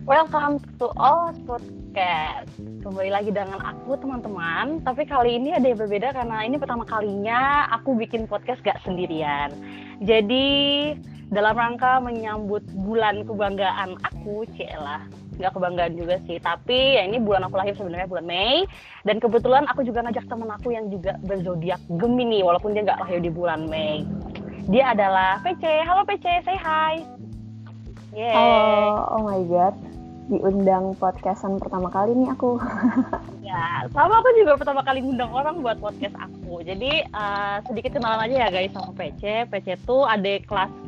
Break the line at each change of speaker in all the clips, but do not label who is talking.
Welcome to All Podcast. Kembali lagi dengan aku teman-teman. Tapi kali ini ada yang berbeda karena ini pertama kalinya aku bikin podcast gak sendirian. Jadi dalam rangka menyambut bulan kebanggaan aku, Cielah. Gak kebanggaan juga sih, tapi ya ini bulan aku lahir sebenarnya bulan Mei. Dan kebetulan aku juga ngajak teman aku yang juga berzodiak Gemini, walaupun dia gak lahir di bulan Mei. Dia adalah PC. Halo PC, say hi.
Yeay. Halo, oh my god, diundang podcastan pertama kali nih aku.
Ya, sama aku juga pertama kali ngundang orang buat podcast aku. Jadi sedikit kenalan aja ya guys sama PC. PC tuh ada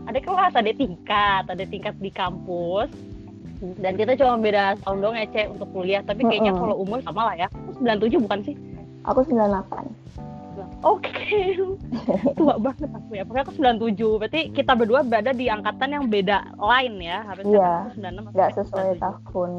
tingkat di kampus. Dan kita cuma beda tahun dong ya, Cek, untuk kuliah. Tapi kayaknya kalau umur sama lah ya. Aku 97 bukan sih?
Aku 98.
Oke. Tua banget aku ya. Pokoknya aku 97. Berarti kita berdua berada di angkatan yang beda lain ya. Harusnya
iya,
aku 96.
Gak sesuai tahun.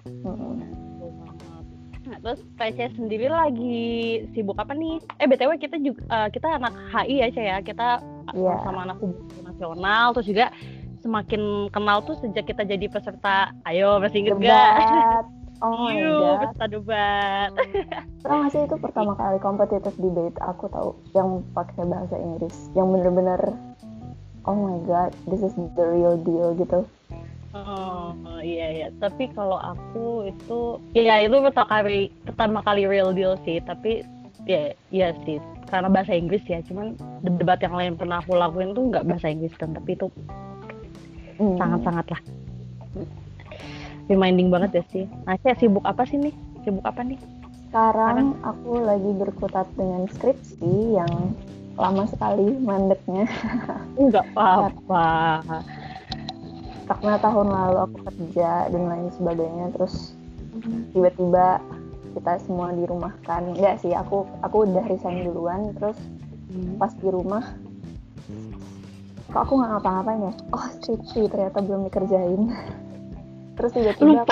Nah, terus PC sendiri lagi sibuk apa nih? BTW kita juga kita anak HI ya, Cek ya. Kita sama anak hubungan nasional. Terus juga semakin kenal tuh sejak kita jadi peserta. Ayo, masih inget gak?
Oh my god,
peserta debat.
Tau gak sih itu pertama kali competitive debate aku tahu yang pakai bahasa Inggris, yang bener-bener oh my god, this is the real deal gitu.
Oh iya. Tapi kalau aku itu pertama kali real deal sih. Tapi ya sih karena bahasa Inggris ya. Cuman debat yang lain pernah aku lakuin tuh nggak bahasa Inggris kan. Tapi itu sangat-sangat lah reminding banget ya sih. Nah, saya sibuk apa nih?
Sekarang aku lagi berkutat dengan skripsi yang lama sekali mandeknya.
Enggak apa-apa.
Karena tahun lalu aku kerja dan lain sebagainya, terus tiba-tiba kita semua dirumahkan. Enggak sih, aku udah resign duluan, terus pas di rumah kok aku nggak ngapa-ngapain ya? Oh, skripsi ternyata belum dikerjain. Terus tiba-tiba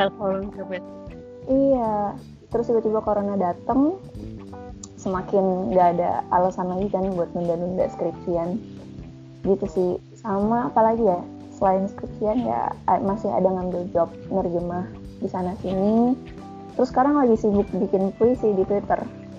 terus tiba-tiba corona datang, semakin nggak ada alasan lagi kan buat nunda-nunda skripsian gitu sih. Sama apalagi ya, selain skripsian ya masih ada ngambil job nerjemah di sana sini. Terus sekarang lagi sibuk bikin puisi di Twitter.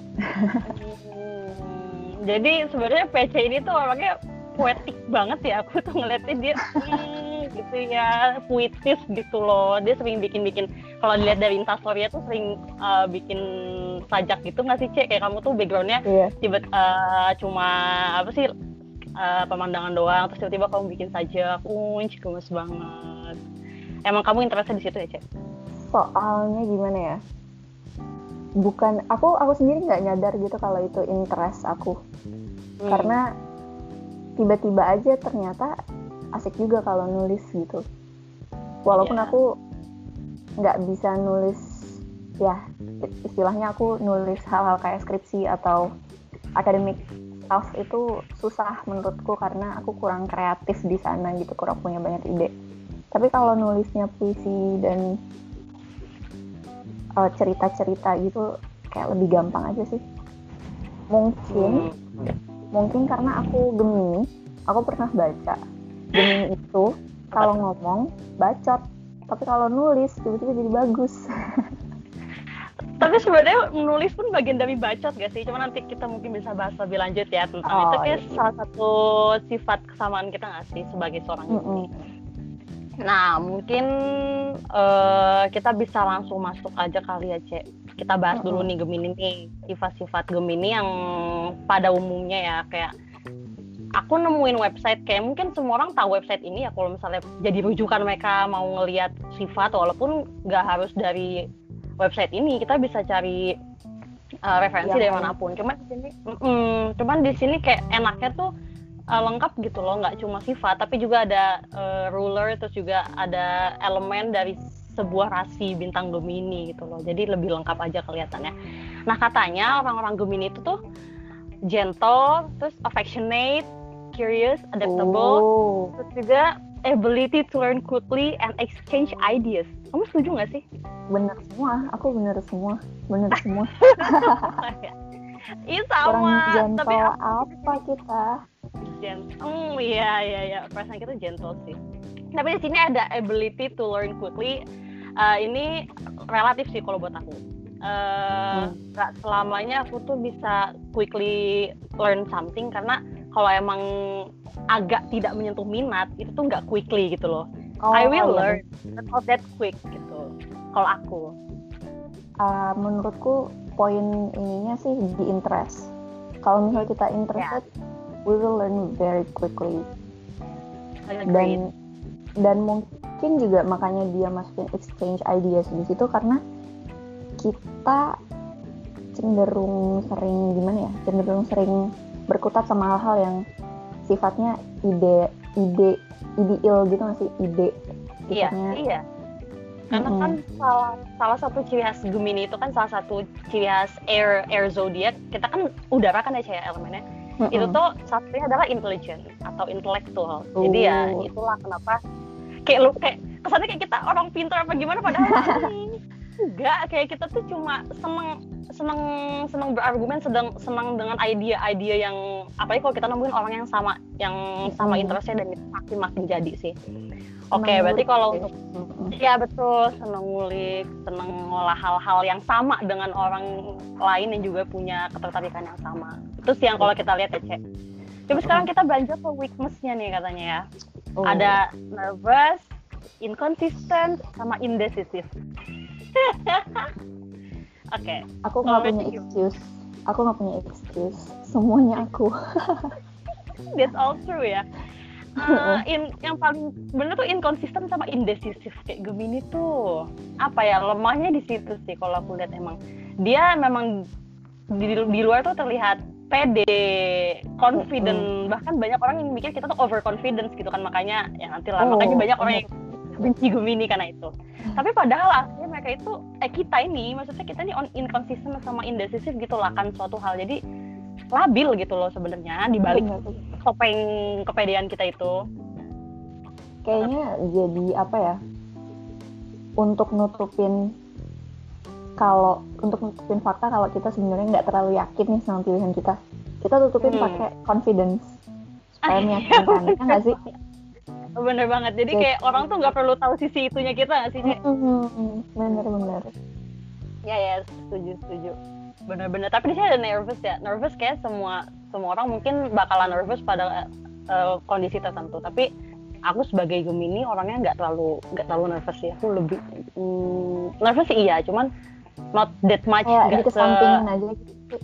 Jadi sebenarnya PC ini tuh orangnya poetik banget ya. Aku tuh ngeliatin dia gitu ya, puitis gitu loh. Dia sering bikin kalau dilihat dari instastory tuh sering bikin sajak gitu nggak sih, Cek? Kayak kamu tuh backgroundnya cuma pemandangan doang, terus tiba-tiba kamu bikin sajak, gemes banget. Emang kamu interestnya di situ ya, Cek?
Soalnya gimana ya? Bukan aku sendiri nggak nyadar gitu kalau itu interest aku. Karena tiba-tiba aja ternyata asik juga kalau nulis gitu. Walaupun aku nggak bisa nulis, ya istilahnya aku nulis hal-hal kayak skripsi atau academic stuff itu susah menurutku karena aku kurang kreatif di sana gitu, kurang punya banyak ide. Tapi kalau nulisnya puisi dan cerita-cerita gitu kayak lebih gampang aja sih. Mungkin karena aku Gemini, aku pernah baca Gemini itu kalau ngomong bacot, tapi kalau nulis tiba-tiba jadi bagus.
Tapi sebenarnya menulis pun bagian dari bacot gak sih? Cuma nanti kita mungkin bisa bahas lebih lanjut ya tentang itu. Kayak salah satu sifat kesamaan kita gak sih sebagai seorang Gemini. Nah, mungkin kita bisa langsung masuk aja kali ya, Cek. Kita bahas dulu nih Gemini nih, sifat-sifat Gemini yang pada umumnya ya, kayak aku nemuin website, kayak mungkin semua orang tahu website ini ya, kalau misalnya jadi rujukan mereka mau ngelihat sifat, walaupun nggak harus dari website ini, kita bisa cari referensi dari manapun. Cuman di sini kayak enaknya tuh lengkap gitu loh, nggak cuma sifat, tapi juga ada ruler, terus juga ada elemen dari sebuah rasi bintang Gemini gitu loh. Jadi lebih lengkap aja kelihatannya. Nah, katanya orang-orang Gemini itu tuh gentle, terus affectionate, curious, adaptable, terus juga ability to learn quickly and exchange ideas. Kamu setuju nggak sih?
Bener semua, aku bener semua.
Iya sama.
Orang gentle tapi apa kita?
Gentle, iya. Perasaan kita gentle sih. Tapi di sini ada ability to learn quickly, Ini relatif sih kalau buat aku. Gak selamanya aku tuh bisa quickly learn something, karena kalau emang agak tidak menyentuh minat itu tuh nggak quickly gitu loh. I will learn, but not that quick gitu. Kalau aku,
menurutku poin ininya sih di interest. Kalau misalnya kita interested, we will learn very quickly. Dan mungkin juga makanya dia masukin exchange ideas di situ, karena kita cenderung sering berkutat sama hal-hal yang sifatnya ideal gitu nggak sih,
Iya. Karena kan salah satu ciri khas Gemini itu kan salah satu ciri khas air zodiac. Kita kan udara kan ya cahaya elemennya. Itu tuh satunya adalah intelligent atau intelektual. Jadi ya itulah kenapa kayak kesannya kayak kita orang pintar apa gimana, padahal enggak, kayak kita tuh cuma seneng berargumen, senang dengan ide-ide yang apalagi kalau kita nemuin orang yang sama interestnya, dan itu makin jadi sih. Oke, berarti kalau untuk ya betul, seneng ngulik, seneng ngolah hal-hal yang sama dengan orang lain yang juga punya ketertarikan yang sama. Itu sih yang kalau kita lihat ya, Cek. Tapi sekarang kita beranjak ke weakness-nya nih katanya ya. Ada nervous, inconsistent, sama indecisive. Oke.
Aku nggak punya excuse. Semuanya aku.
That's all true ya. Yang paling bener tuh inconsistent sama indecisive. Kayak Gemini tuh apa ya, lemahnya di situ sih kalau aku lihat. Emang dia memang di luar tuh terlihat pede, confident, bahkan banyak orang yang mikir kita tuh overconfidence gitu kan, makanya makanya banyak orang yang benci Gemini karena itu. Tapi padahal aslinya mereka itu maksudnya kita ini inconsistent sama indecisive gitu lah kan suatu hal. Jadi labil gitu loh sebenarnya di balik topeng kepedean kita itu.
Kayaknya jadi apa ya? Untuk nutupin fakta kalau kita sebenarnya nggak terlalu yakin nih sama pilihan kita tutupin pakai confidence supaya meyakinkan, kan nggak sih?
Bener banget. Jadi kayak orang tuh nggak perlu tahu sisi itunya kita nggak sih, Cek?
Bener.
Ya, setuju. Bener-bener. Tapi di sini ada nervous ya. Nervous kayak semua orang mungkin bakalan nervous pada kondisi tertentu. Tapi aku sebagai Gemini orangnya nggak terlalu nervous sih. Aku lebih nervous sih iya, cuman not that much.
Nggak dikesampingin aja gitu.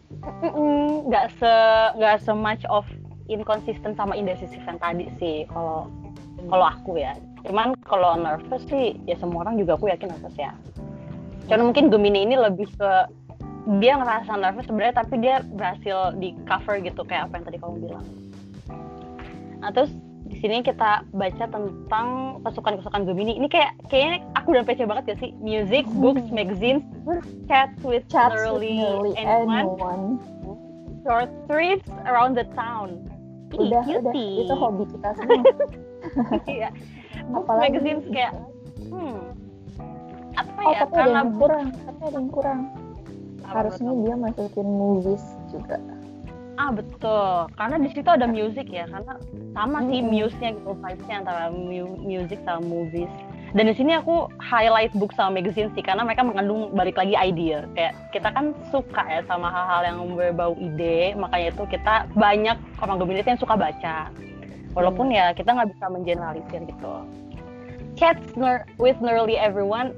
Nggak so much of inconsistent sama indecisive yang tadi sih kalau aku ya. Cuman kalau nervous sih ya semua orang juga aku yakin nervous ya. Cuman mungkin Gemini ini lebih ke dia ngerasa nervous sebenarnya, tapi dia berhasil di cover gitu kayak apa yang tadi kamu bilang. Nah, terus di sini kita baca tentang kesukaan Gemini. Ini kayaknya aku dan PC banget gak sih? Music, books, magazines, chat with nearly anyone. Short trips around the town.
Udah, itu hobi kita semua.
Iya. Apalagi magazines kayak apa ya?
Tapi ada yang kurang. Harusnya dia masukin movies juga.
Betul. Karena di situ ada music ya. Karena sama sih muse-nya gitu, vibes-nya antara music sama movies. Dan di sini aku highlight book sama magazine sih, karena mereka mengandung balik lagi idea. Kayak kita kan suka ya sama hal-hal yang berbau ide, makanya itu kita banyak orang Gemini yang suka baca. Walaupun ya kita nggak bisa mengeneralisir gitu. Chats with nearly everyone.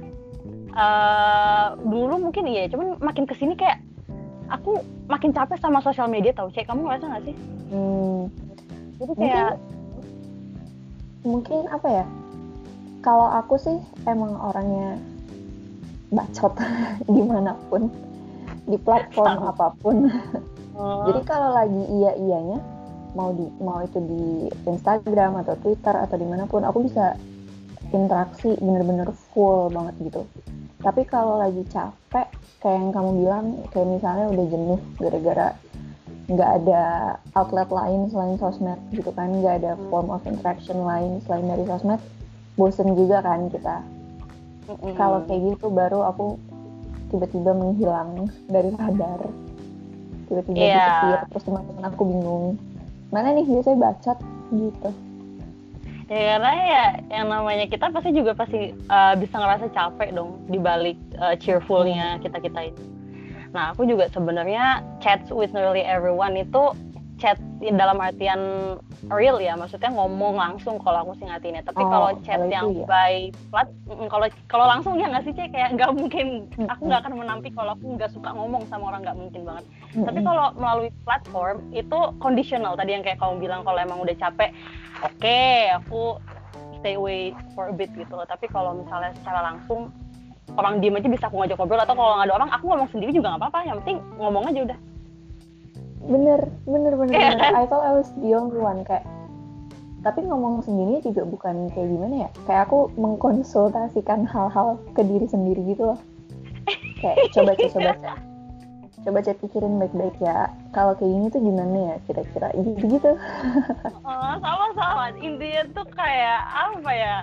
Dulu mungkin iya, cuman makin kesini kayak aku makin capek sama sosial media tau, Cek. Kamu ngerasa nggak sih? Jadi kayak
mungkin apa ya? Kalau aku sih emang orangnya bacot dimanapun, di platform apapun. Jadi kalau lagi iya-iyanya, mau itu di Instagram atau Twitter atau dimanapun, aku bisa interaksi bener-bener full banget gitu. Tapi kalau lagi capek, kayak yang kamu bilang, kayak misalnya udah jenuh gara-gara nggak ada outlet lain selain sosmed gitu kan, nggak ada form of interaction lain selain dari sosmed, bosen juga kan kita. Kalau kayak gitu baru aku tiba-tiba menghilang dari radar, tiba-tiba disappear, terus teman-teman aku bingung mana nih biasanya bacot gitu.
Ya karena ya yang namanya kita pasti juga bisa ngerasa capek dong di balik cheerfulnya kita itu. Nah, aku juga sebenarnya chat with nearly everyone itu chat dalam artian real ya, maksudnya ngomong langsung kalau aku sih ngatinnya. Tapi kalau chat yang by plat, kalau langsung ya nggak sih Cek, kayak nggak mungkin, aku nggak akan menampik kalau aku nggak suka ngomong sama orang, nggak mungkin banget. Tapi kalau melalui platform itu conditional, tadi yang kayak kamu bilang, kalau emang udah capek, oke, aku stay away for a bit gitu loh. Tapi kalau misalnya secara langsung orang diem aja bisa aku ngajak ngobrol, atau kalau nggak ada orang aku ngomong sendiri juga nggak apa-apa, yang penting ngomong aja udah.
Bener. I thought I was the only one, kayak tapi ngomong sendiri juga bukan kayak gimana ya, kayak aku mengkonsultasikan hal-hal ke diri sendiri gitu loh. Kayak coba pikirin baik-baik ya, kalau kayak gini tuh gimana ya kira-kira gitu.
Sama intinya tuh kayak apa ya,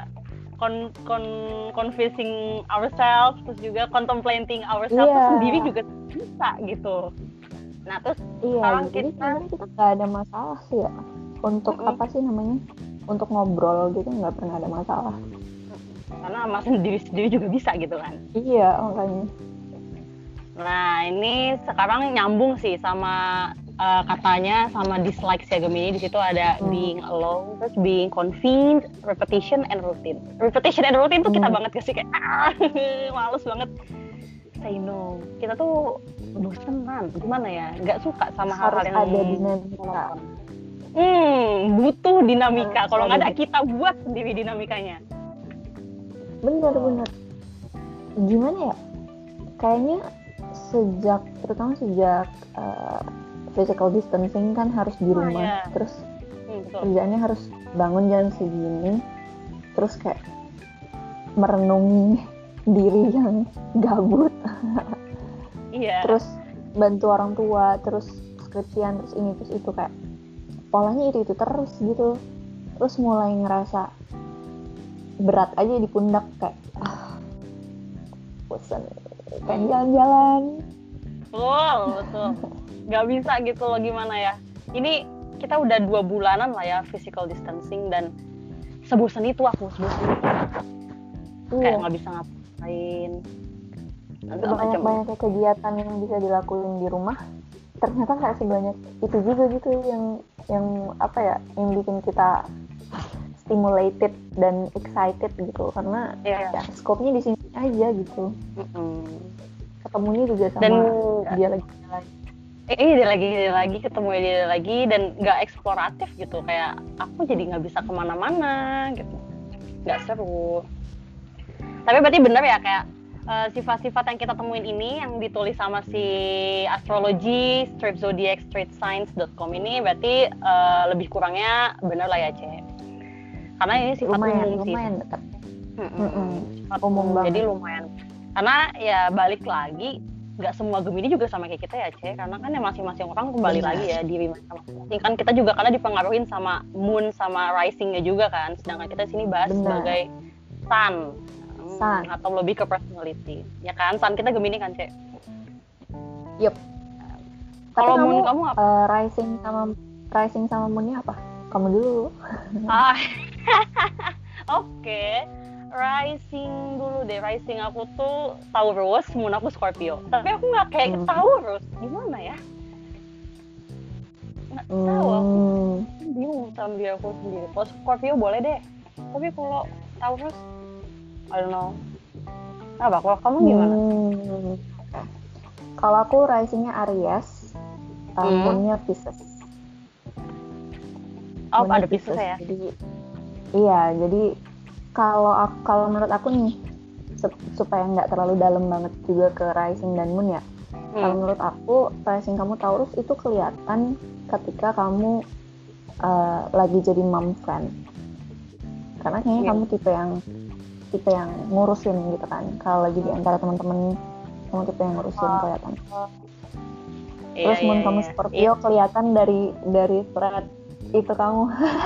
confessing ourselves, terus juga contemplating ourselves sendiri juga bisa gitu. Nah terus
sekarang kita nggak ada masalah sih ya untuk apa sih namanya, untuk ngobrol gitu nggak pernah ada masalah.
Karena sama sendiri juga bisa gitu kan.
Iya makanya.
Nah ini sekarang nyambung sih sama katanya sama dislikes ya Gemini. Di situ ada being alone, terus being confined, repetition and routine. Repetition and routine tuh kita banget sih, kayak males banget. Say no. Kita tuh bosenan, gimana ya? Nggak suka sama hal-hal yang
ada dinamika.
Butuh dinamika. Kalau nggak ada, kita buat sendiri dinamikanya.
Bener. Gimana ya? Kayaknya terutama sejak physical distancing kan harus di rumah, terus kerjaannya harus bangun jam segini, terus kayak merenungi diri yang gabut, terus bantu orang tua, terus skripsian, terus ini terus itu, kayak polanya itu terus gitu, terus mulai ngerasa berat aja di pundak, kayak bosan, pengen jalan-jalan.
Betul. Nggak bisa gitu loh, gimana ya, ini kita udah 2 bulanan lah ya physical distancing, dan sebosan itu kayak nggak bisa ngapain,
banyak kegiatan yang bisa dilakuin di rumah, ternyata nggak sebanyak itu juga gitu yang apa ya, yang bikin kita stimulated dan excited gitu, karena ya scope-nya di sini aja gitu. Ketemunya juga sama dan dia lagi ketemu dia lagi, dan nggak eksploratif gitu, kayak aku jadi nggak bisa kemana-mana gitu, nggak seru. Tapi berarti bener ya, kayak sifat-sifat yang kita temuin ini yang ditulis sama si astrologi stripzodiac.straightscience.com ini berarti lebih kurangnya bener lah ya Cek, karena ini sifat umum sih, dekat.
Umum banget. Jadi lumayan, karena ya balik lagi, nggak semua Gemini juga sama kayak kita ya Cek, karena kan ya masing-masing orang kembali lagi ya diri masing-masing kan. Kita juga karena dipengaruhin sama moon sama risingnya juga kan, sedangkan kita sini bahas sebagai sun atau lebih ke personality ya kan. Sun kita Gemini kan Cek.
Yup.
Kalau moon kamu apa?
Rising sama moonnya apa? Kamu dulu.
Oke. Rising dulu deh. Rising aku tuh Taurus, moon aku Scorpio. Tapi aku nggak kayak Taurus. Gimana ya? Nggak tahu aku. Bingung sama diri aku sendiri. Kalau Scorpio boleh deh. Tapi kalau Taurus, I don't know. Apa? Kalau kamu gimana?
Kalau aku risingnya Aries, moonnya Pisces.
Oh, ada Pisces ya?
Jadi kalau menurut aku nih, supaya nggak terlalu dalam banget juga ke rising dan moon ya. Kalau menurut aku, rising kamu Taurus itu kelihatan ketika kamu lagi jadi mom friend. Karena kayaknya kamu tipe yang ngurusin gitu kan. Kalau lagi di antara teman-teman, kamu tipe yang ngurusin kelihatan. Terus moon kamu Scorpio kelihatan dari thread itu kamu.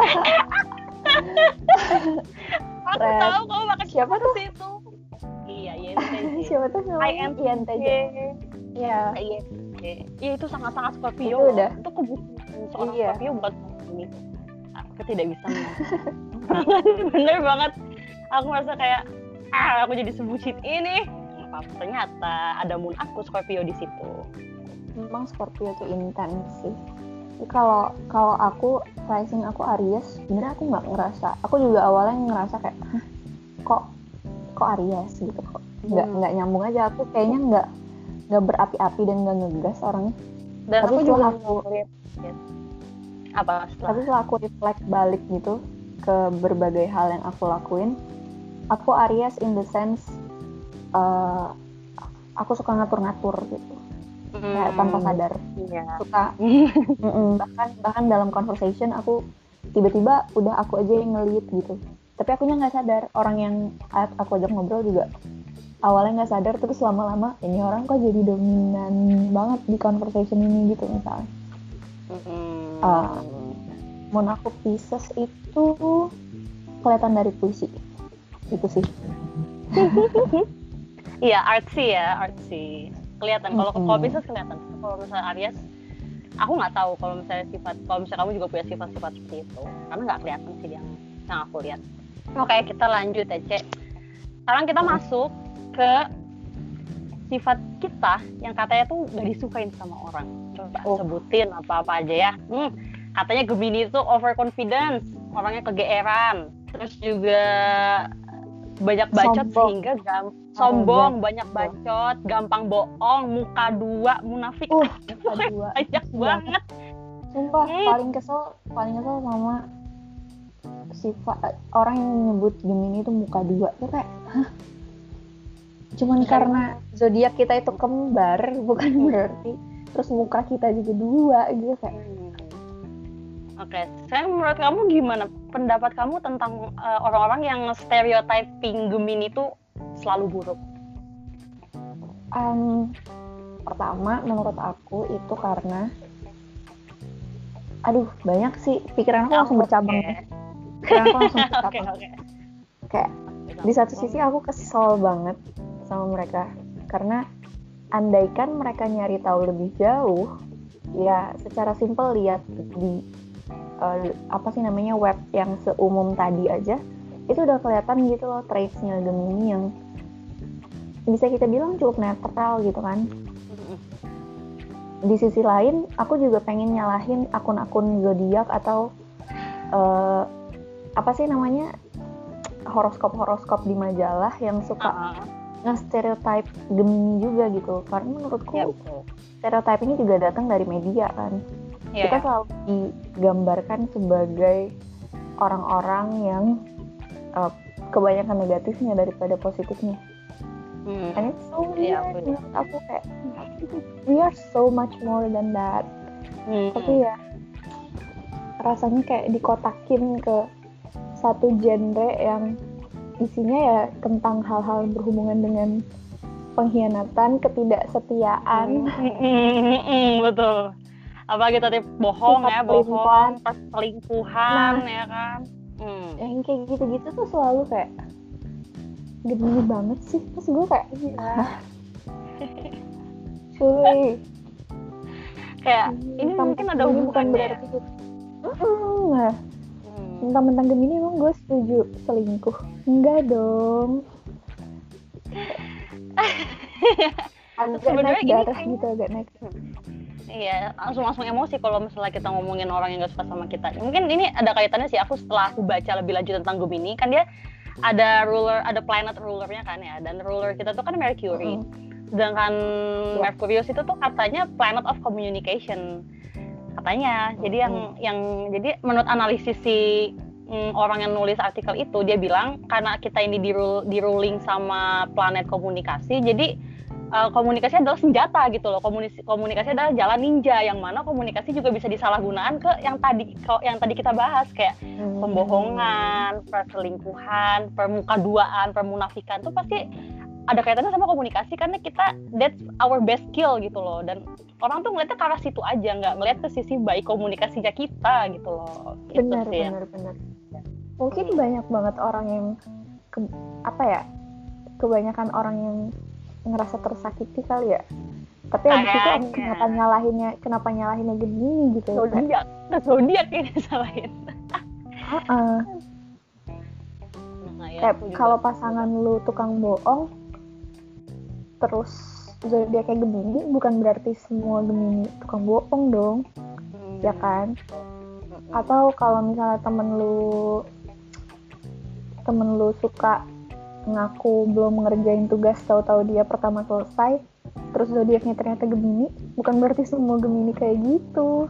Aku tahu kamu bakal
siapa tuh
itu. Iya, INTJ.
Siapa tuh namanya? INTJ. Iya.
Iya, itu sangat-sangat Scorpio.
Itu udah.
Itu kebutuhan seorang Scorpio bukan ini. Aku tidak bisa. Bener banget. Aku merasa kayak aku jadi sebucin ini. Apa ternyata ada moon aku Scorpio di situ.
Memang Scorpio tuh intens sih. Kalau aku rising aku Aries, sebenarnya aku nggak ngerasa. Aku juga awalnya ngerasa kayak kok Aries gitu kok. Nggak nyambung aja. Aku kayaknya nggak berapi-api dan nggak ngegas orangnya.
Dan
tapi
aku juga
lihat
apa
tapi setelah aku reflect balik gitu ke berbagai hal yang aku lakuin, aku Aries in the sense aku suka ngatur-ngatur gitu, kayak tanpa sadar. Suka bahkan dalam conversation aku tiba-tiba udah aku aja yang nge-lead gitu, tapi akunya nggak sadar. Orang yang aku ajak ngobrol juga awalnya nggak sadar, terus lama-lama ini orang kok jadi dominan banget di conversation ini gitu misalnya. Moon aku Pisces itu kelihatan dari puisi itu sih.
Iya, artsy kelihatan. Kalau Pisces kelihatan. Kalau misalnya Aries, aku nggak tahu kalau misalnya kamu juga punya sifat-sifat seperti itu, karena nggak kelihatan sih yang aku lihat. Oke, kita lanjut ya, Cek. Sekarang kita masuk ke sifat kita yang katanya tuh gak disukain sama orang. Coba sebutin apa-apa aja ya. Katanya Gemini itu overconfidence, orangnya kegeeran, terus juga banyak bacot sehingga sombong, banyak bacot, gampang bohong, muka dua, munafik.
Muka dua.
Banyak banget.
Sumpah, paling kesel sama sifat orang yang nyebut Gemini itu muka dua. Itu kayak, cuman karena zodiak kita itu kembar, bukan berarti terus muka kita juga dua gitu kayak.
Oke, saya menurut kamu gimana pendapat kamu tentang orang-orang yang stereotyping Gemini itu selalu buruk?
Pertama menurut aku itu karena banyak sih, pikiran aku langsung bercabang. Kayak di satu sisi aku kesel banget sama mereka, karena andaikan mereka nyari tahu lebih jauh, ya secara simpel lihat di web yang seumum tadi aja, itu udah kelihatan gitu loh traits-nya Gemini yang bisa kita bilang cukup netral gitu kan. Di sisi lain, aku juga pengen nyalahin akun-akun zodiak atau horoskop di majalah yang suka nge-stereotype Gemini juga gitu, karena menurutku stereotype ini juga datang dari media kan. Kita selalu digambarkan sebagai orang-orang yang kebanyakan negatifnya daripada positifnya. And it's so weird. Aku kayak we are so much more than that. Tapi ya rasanya kayak dikotakin ke satu genre yang isinya ya tentang hal-hal berhubungan dengan pengkhianatan, ketidaksetiaan.
Betul. Apalagi tadi bohong, perselingkuhan, ya kan.
Yang kayak gitu-gitu tuh selalu kayak Gemini banget sih. Terus gue kayak cuy,
kayak ini mungkin ada hubungan
berarti gitu. Mentang-mentang Gemini emang gue setuju selingkuh? Enggak dong. Agak naik darah gitu, agak naik.
Iya, langsung emosi kalau misalnya kita ngomongin orang yang gak suka sama kita. Mungkin ini ada kaitannya sih, setelah aku baca lebih lanjut tentang Gemini, kan dia ada planet rulernya kan ya, dan ruler kita tuh kan Mercury. Sedangkan Mercurius itu tuh katanya planet of communication. Katanya. Jadi jadi menurut analisis si orang yang nulis artikel itu, dia bilang karena kita ini di ruling sama planet komunikasi, jadi komunikasi adalah senjata gitu loh. Komunikasi adalah jalan ninja, yang mana komunikasi juga bisa disalahgunakan ke yang tadi kita bahas, kayak pembohongan, perselingkuhan, permukaduaan, permunafikan tuh pasti ada kaitannya sama komunikasi, karena that's our best skill gitu loh. Dan orang tuh ngeliatnya ke arah situ aja, nggak ngeliat ke sisi baik komunikasinya kita gitu loh.
Benar. Mungkin banyak banget orang yang kebanyakan orang yang ngerasa tersakiti kali ya. Tapi abis itu kenapa nyalahinnya Gemini gitu.
Zodiak ini salahin.
Kayak kalau pasangan lu tukang bohong, terus zodiaknya Gemini, bukan berarti semua Gemini tukang bohong dong, ya kan? Atau kalau misalnya temen lu suka ngaku belum ngerjain tugas, tahu-tahu dia pertama selesai, terus zodiaknya ternyata Gemini, bukan berarti semua Gemini kayak gitu.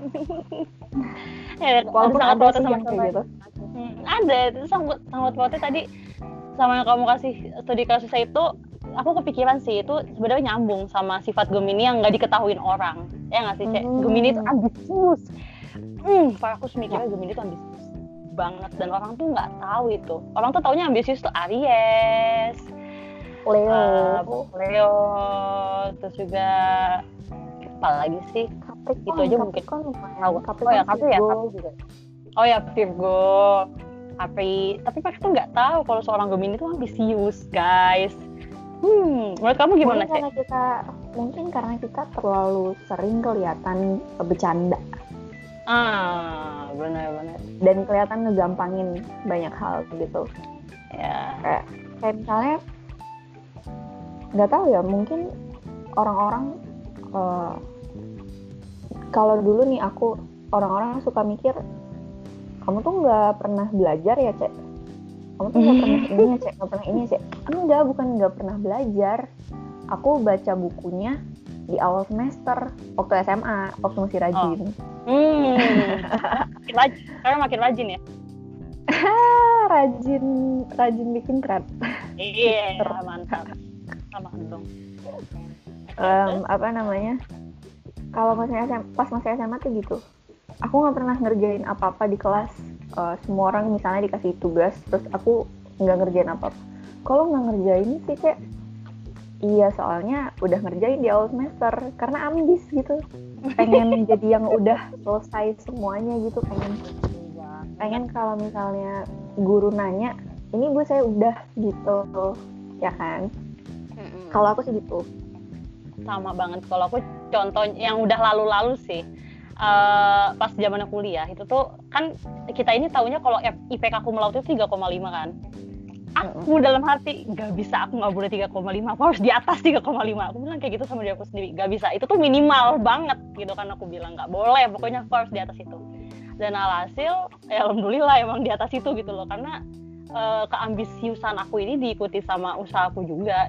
Ya,
walaupun ada sih yang kayak gitu.
Ada, itu sangat foto tadi sama yang kamu kasih studi kasusnya itu, aku kepikiran sih itu sebenarnya nyambung sama sifat Gemini yang nggak diketahuin orang, ya nggak sih, Cek? Gemini itu ambisius. Aku mikirnya Gemini itu ambisius banget, dan orang tuh nggak tahu itu. Orang tuh taunya ambisius tuh Aries, Leo, terus juga apa lagi sih? Capricorn, itu aja mungkin. Capricorn juga. Oh ya, Virgo, Capri. Tapi mereka tuh nggak tahu kalau seorang Gemini itu ambisius, guys. Menurut kamu gimana sih?
Mungkin karena kita terlalu sering kelihatan bercanda.
Benar.
Dan kelihatan ngegampangin banyak hal gitu.
Ya.
Kayak misalnya, nggak tahu ya, mungkin orang-orang kalau dulu nih orang-orang suka mikir, kamu tuh nggak pernah belajar ya, Cek? Kamu tuh nggak pernah ini ya, Cek? Nggak pernah ini ya, Cek? Enggak, bukan nggak pernah belajar. Aku baca bukunya di awal semester waktu SMA, waktu masih rajin.
Karena makin rajin ya?
rajin bikin thread.
Iya, mantap. Sama dong.
Apa namanya? Kalau pas masih SMA tuh gitu. Aku nggak pernah ngerjain apa-apa di kelas. Semua orang misalnya dikasih tugas, terus aku nggak ngerjain apa-apa. Kalau nggak ngerjain sih, Cek, iya, soalnya udah ngerjain di awal semester karena ambis gitu. Pengen jadi yang udah selesai semuanya gitu, pengen kalau misalnya guru nanya, ini Bu saya udah gitu, ya kan? Kalau aku sih gitu.
Sama banget. Kalau aku contoh yang udah lalu-lalu sih, pas zaman kuliah itu tuh kan kita ini taunya kalau IPK kumlaut itu 3,5 kan. Aku dalam hati nggak bisa, aku nggak boleh 3,5, aku harus di atas 3,5. Aku bilang kayak gitu sama diri aku sendiri, nggak bisa, itu tuh minimal banget gitu kan. Aku bilang nggak boleh, pokoknya aku harus di atas itu. Dan alhasil ya alhamdulillah emang di atas itu gitu loh, karena keambisiusan aku ini diikuti sama usahaku juga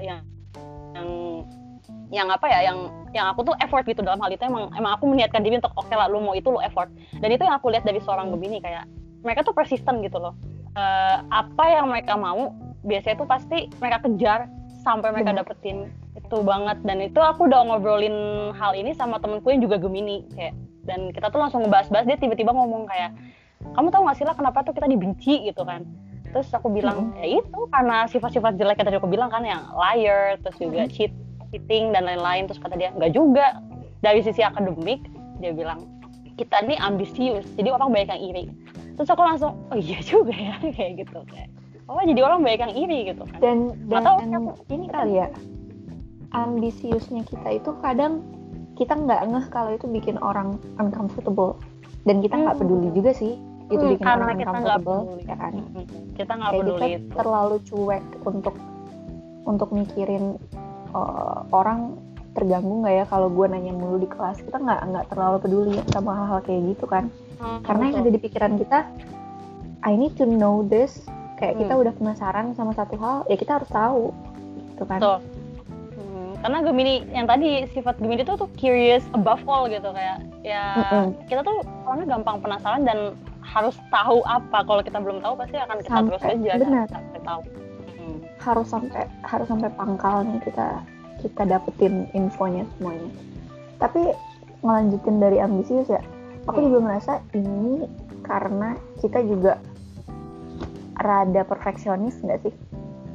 yang apa ya, yang aku tuh effort gitu dalam hal itu. Emang aku meniatkan diri untuk oke lah, lu mau itu lu effort. Dan itu yang aku lihat dari seorang Gemini, kayak mereka tuh persisten gitu loh. Apa yang mereka mau biasanya tuh pasti mereka kejar sampai mereka dapetin itu banget. Dan itu aku udah ngobrolin hal ini sama temenku yang juga Gemini, kayak, dan kita tuh langsung ngebahas-bahas. Dia tiba-tiba ngomong kayak, kamu tahu nggak sih lah kenapa tuh kita dibenci gitu kan. Terus aku bilang ya itu karena sifat-sifat jelek yang tadi aku bilang kan, yang liar, terus juga cheating dan lain-lain. Terus kata dia nggak juga, dari sisi akademik dia bilang kita nih ambisius, jadi orang banyak yang iri. Terus aku langsung, oh iya juga ya, kayak gitu, kayak jadi orang banyak yang iri gitu kan.
Dan ini kali ya, ambisiusnya kita itu kadang kita nggak ngeh kalau itu bikin orang uncomfortable, dan kita nggak peduli juga sih itu bikin orang uncomfortable, ya kan?
Kita nggak peduli,
kita terlalu cuek untuk mikirin orang terganggu nggak ya kalau gue nanya mulu di kelas. Kita nggak terlalu peduli sama hal-hal kayak gitu kan, karena yang ada di pikiran kita, I need to know this. Kayak kita udah penasaran sama satu hal, ya kita harus tahu gitu kan.
Karena Gemini yang tadi, sifat Gemini itu tuh curious above all gitu, kayak ya kita tuh soalnya gampang penasaran dan harus tahu apa. Kalau kita belum tahu pasti akan kita terus aja sampai tahu.
Harus sampai pangkalnya kita dapetin infonya semuanya. Tapi ngelanjutin dari ambisius ya, aku juga merasa ini karena kita juga rada perfeksionis nggak sih?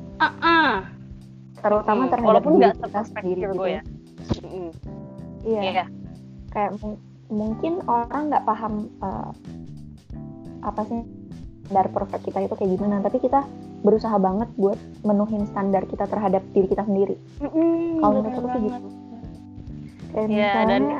Terutama terhadap diri kita sendiri gitu. Ya. Iya. Kayak mungkin orang nggak paham apa sih standar perfect kita itu kayak gimana, tapi kita berusaha banget buat menuhin standar kita terhadap diri kita sendiri. Kalau menurut aku sih gitu. Kayak misalnya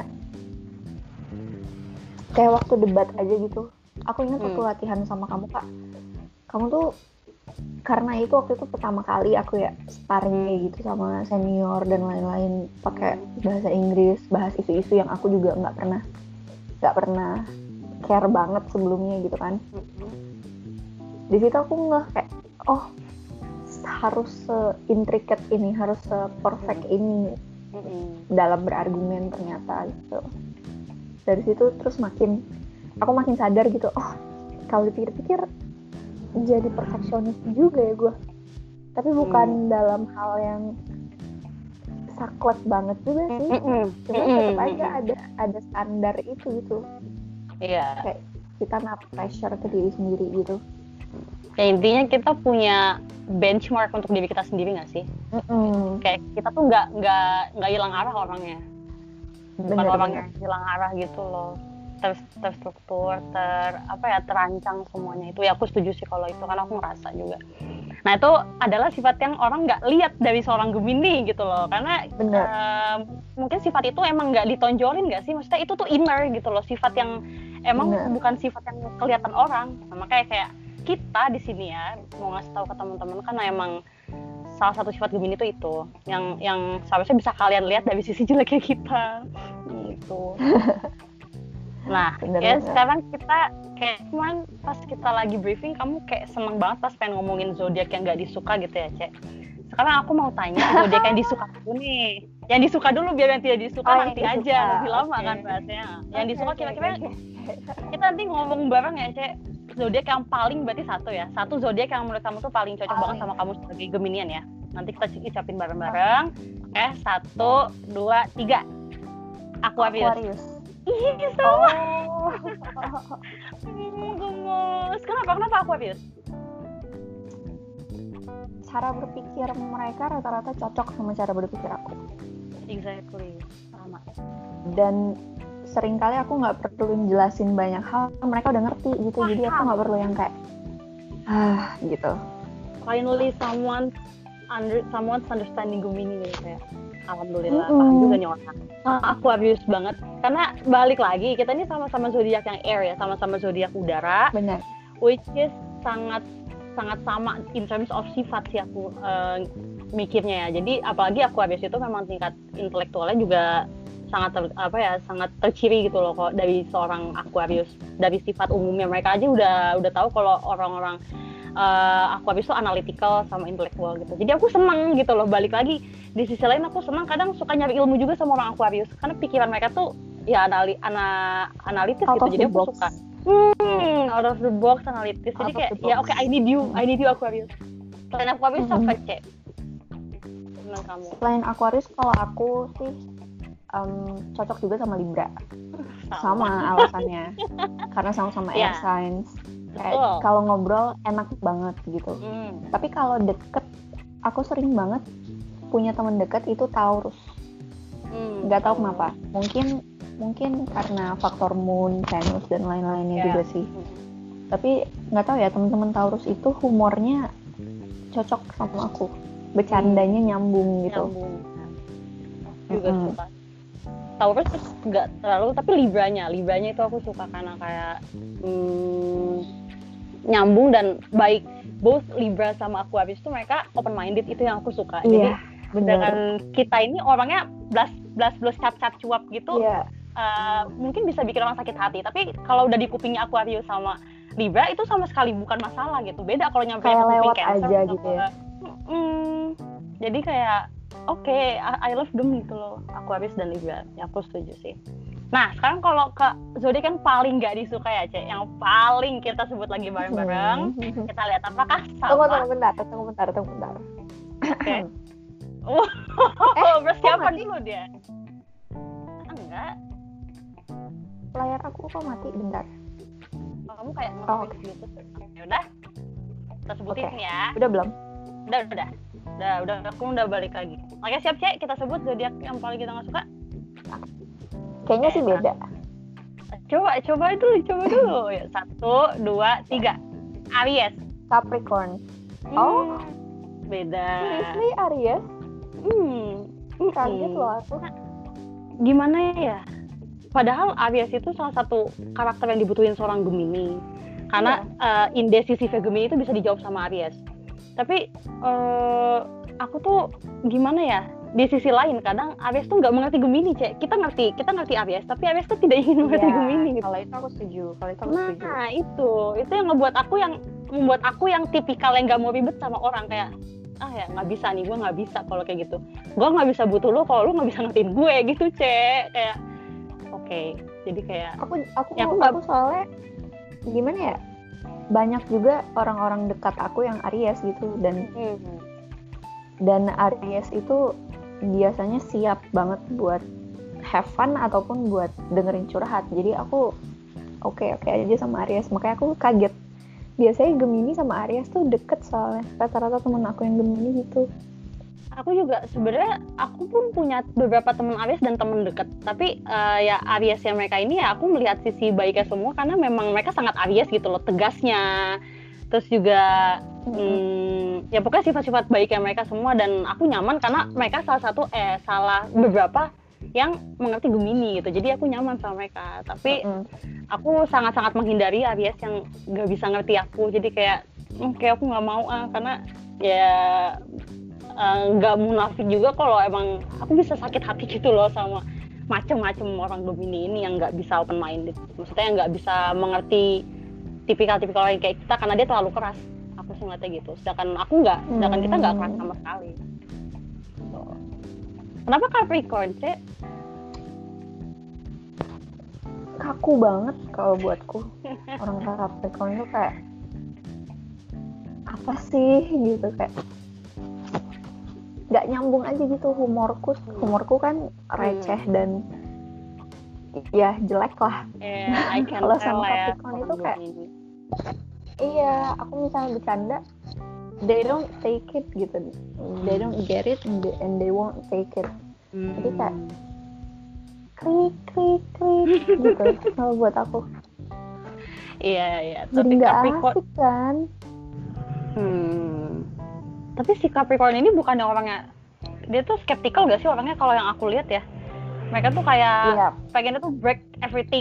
kayak waktu debat aja gitu. Aku ingat waktu latihan sama kamu, Kak. Kamu tuh karena itu waktu itu pertama kali aku ya sparring gitu sama senior dan lain-lain pakai bahasa Inggris, bahas isu-isu yang aku juga nggak pernah care banget sebelumnya gitu kan. Di situ aku nggak kayak harus se-intricate ini, harus se-perfect ini dalam berargumen ternyata gitu. Dari situ terus aku makin sadar gitu, kalau dipikir-pikir jadi perfeksionis juga ya gue, tapi bukan dalam hal yang saklek banget juga sih, cuma tetap aja ada standar itu gitu.
Iya.
Kayak kita nggak pressure ke diri sendiri gitu.
Ya intinya kita punya benchmark untuk diri kita sendiri nggak sih? Kayak kita tuh nggak hilang arah orangnya, bukan orangnya hilang arah gitu loh. Terstruktur, terancang semuanya itu. Ya aku setuju sih kalau itu, karena aku ngerasa juga. Nah itu adalah sifat yang orang nggak lihat dari seorang Gemini gitu loh, karena mungkin sifat itu emang nggak ditonjolin nggak sih? Maksudnya itu tuh inner gitu loh, sifat yang emang bukan sifat yang kelihatan orang. Nah, makanya kayak kita di sini ya mau ngasih tahu ke teman-teman, karena emang salah satu sifat Gemini itu yang seharusnya bisa kalian lihat dari sisi jeleknya kita gitu. Nah, sekarang kita kayak kemarin pas kita lagi briefing, kamu kayak seneng banget pas pengen ngomongin zodiak yang nggak disuka gitu ya, Cek. Sekarang aku mau tanya zodiak yang disuka dulu nih. Yang disuka dulu, biar yang tidak disuka nanti aja, lebih lama kan bahasnya. Yang disuka kira-kira kita nanti ngomong bareng ya, Cek. Zodiak yang paling berarti satu ya. Satu zodiak yang menurut kamu tuh paling cocok banget sama kamu sebagai Geminian ya. Nanti kita ucapin bareng-bareng. 1, 2, 3. Aquarius. Ih, sama. Gemes. Kenapa Aquarius?
Cara berpikir mereka rata-rata cocok sama cara berpikir aku.
Exactly, sama.
Dan seringkali aku nggak perlu jelasin banyak hal, mereka udah ngerti gitu. Jadi aku nggak perlu yang kayak gitu.
Finally someone's understanding Gemini nih kayak. Alhamdulillah, paham juga nih orang. Aquarius banget. Karena balik lagi, kita ini sama-sama zodiak yang air ya, sama-sama zodiak udara.
Benar.
Which is sangat sama in terms of sifat sih aku mikirnya ya. Jadi apalagi Aquarius itu memang tingkat intelektualnya juga sangat terciri gitu loh kok dari seorang Aquarius. Dari sifat umumnya mereka aja udah tahu kalau orang-orang Aquarius itu analytical sama intelektual gitu. Jadi aku seneng gitu loh. Balik lagi di sisi lain aku seneng kadang suka nyari ilmu juga sama orang Aquarius, karena pikiran mereka tuh ya analitis gitu. Jadi aku suka out of the box, analitis. Jadi kayak ya oke, I need you Aquarius. Selain Aquarius apa Cek? Menurut kamu?
Selain Aquarius kalau aku sih cocok juga sama Libra. Sama alasannya. Karena sama-sama air signs. Kalau ngobrol enak banget gitu. Tapi kalau deket, aku sering banget punya teman deket itu Taurus. Nggak tahu kenapa. Mungkin karena faktor moon, Venus dan lain-lainnya juga sih. Tapi nggak tahu ya, teman-teman Taurus itu humornya cocok sama aku. Bercandanya nyambung gitu.
Juga suka. Taurus nggak terlalu, tapi Libranya itu aku suka karena kayak nyambung dan baik. Both Libra sama Aquarius tuh mereka open minded, itu yang aku suka. Jadi dengan kita ini orangnya blas cap cuap gitu, mungkin bisa bikin orang sakit hati. Tapi kalau udah di kupingnya Aquarius sama Libra itu sama sekali bukan masalah gitu. Beda kalau nyampe ke kuping Cancer
aja gitu ya.
Jadi kayak I love them gitu loh, Aquarius dan Libra. Ya aku setuju sih. Nah sekarang kalau ke zodiak yang paling nggak disuka ya Cek, yang paling kita sebut lagi bareng-bareng, kita lihat apakah sama.
Tunggu bentar.
Oke. Persiapan dulu dia. Enggak.
Layar aku kok mati, bentar.
Kamu kayak nge-fix gitu. Ya udah. Kita sebutin ya.
Udah belum?
Udah, aku udah balik lagi. Oke, siap Cek, kita sebut zodiak yang paling kita nggak suka.
Kayaknya sih beda.
Coba dulu. Ya, 1, 2, 3. Aries.
Capricorn.
Beda.
Seriously Aries? Kaget loh aku.
Gimana ya? Padahal Aries itu salah satu karakter yang dibutuhin seorang Gemini. Karena indecisifnya Gemini itu bisa dijawab sama Aries. Tapi aku tuh gimana ya, di sisi lain kadang Aries tuh nggak mengerti Gemini, Cek. Kita ngerti Aries, tapi Aries tuh tidak ingin mengerti Gemini gitu.
Kalau itu aku setuju.
Nah itu yang membuat aku yang tipikal yang nggak mau ribet sama orang, kayak ya nggak bisa nih, gue nggak bisa kalau kayak gitu. Gue nggak bisa butuh lo kalau lo nggak bisa ngertiin gue gitu, Cek. Kayak oke. Jadi kayak
aku soalnya gimana ya, banyak juga orang-orang dekat aku yang Aries gitu, dan Aries itu biasanya siap banget buat have fun ataupun buat dengerin curhat. Jadi aku oke aja sama Aries, makanya aku kaget. Biasanya Gemini sama Aries tuh deket, soalnya rata-rata temen aku yang Gemini gitu.
Aku juga sebenarnya aku pun punya beberapa teman Aries dan teman dekat, tapi ya Aries yang mereka ini ya aku melihat sisi baiknya semua, karena memang mereka sangat Aries gitu loh, tegasnya, terus juga ya pokoknya sifat-sifat baiknya mereka semua, dan aku nyaman karena mereka salah beberapa yang mengerti Gemini gitu, jadi aku nyaman sama mereka. Tapi aku sangat-sangat menghindari Aries yang nggak bisa ngerti aku, jadi kayak aku nggak mau karena ya nggak munafik juga kalau emang aku bisa sakit hati gitu loh sama macem-macem orang Gemini ini yang nggak bisa open minded, maksudnya yang nggak bisa mengerti tipikal-tipikal lain kayak kita karena dia terlalu keras. Aku sih ngeliatnya gitu, sedangkan kita nggak keras sama sekali. So. Kenapa Capricorn, Cek?
Kaku banget kalau buatku. Orang Capricorn itu kayak apa sih gitu, kayak nggak nyambung aja gitu. Humorku kan receh dan ya jelek lah. Kalau sama Capricorn itu kayak iya, aku misalnya bercanda, they don't take it gitu, they don't get it and they won't take it. Jadi kayak krik gitu kalau buat aku.
Iya.
Jadi nggak asik kan.
Tapi si Capricorn ini bukannya orangnya, dia tuh skeptical gak sih orangnya kalau yang aku lihat ya? Mereka tuh kayak pengennya tuh break everything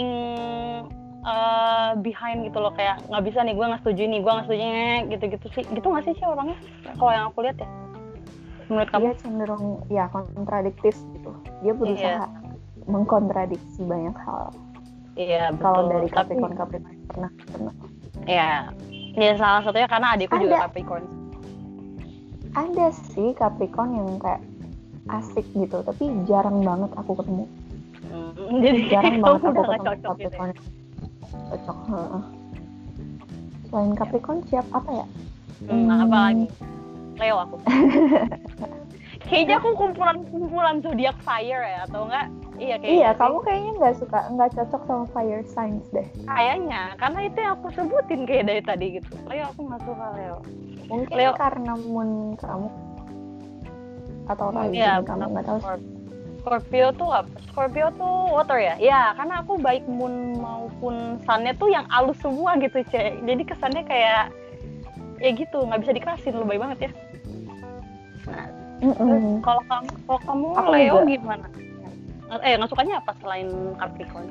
behind gitu loh, kayak nggak bisa nih, gue nggak setuju gitu sih, gitu nggak sih orangnya kalau yang aku lihat ya? Menurut kamu?
Dia cenderung ya kontradiktif gitu, dia berusaha mengkontradiksi banyak hal.
Iya betul.
Kalau dari Capricorn pernah.
Iya. Ya salah satunya karena adikku juga Capricorn.
Ada sih Capricorn yang kayak asik gitu, tapi jarang banget aku ketemu.
Jadi
jarang banget aku ketemu
Capricorn.
Gitu ya? Cocok. Selain Capricorn siapa apa ya?
Apa lagi? Leo aku. Kayaknya aku kumpulan zodiak fire ya, atau enggak?
Iya, kamu kayaknya nggak cocok sama fire signs deh.
Kayaknya, karena itu yang aku sebutin kayak dari tadi gitu. Leo, aku nggak suka Leo.
Mungkin
Leo.
Karena moon kamu atau kamu nggak tahu.
Scorpio tuh apa? Scorpio tuh water ya? Ya, karena aku baik moon maupun sun-nya tuh yang halus semua gitu, Cek. Jadi kesannya kayak ya gitu, nggak bisa dikerasin, lebay banget ya. Nah, kalau kamu
aku
Leo
juga.
Gimana? Nggak sukanya apa selain Capricorn?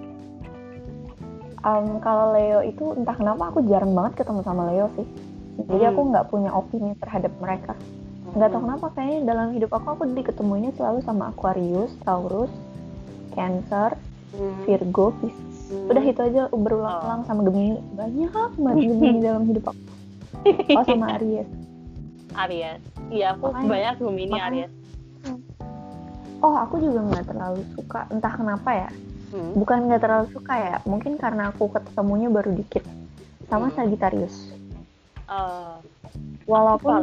Kalau Leo itu entah kenapa aku jarang banget ketemu sama Leo sih. Jadi aku nggak punya opini terhadap mereka. Nggak tahu kenapa, kayaknya dalam hidup aku diketemuinnya selalu sama Aquarius, Taurus, Cancer, Virgo, Pisces. Udah itu aja berulang-ulang, sama Gemini. Banyak banget Gemini dalam hidup aku. Oh, sama Aries.
Iya, aku banyak Gemini Aries.
Oh, aku juga nggak terlalu suka, entah kenapa ya. Bukan nggak terlalu suka ya, mungkin karena aku ketemunya baru dikit. Sama Sagittarius. Walaupun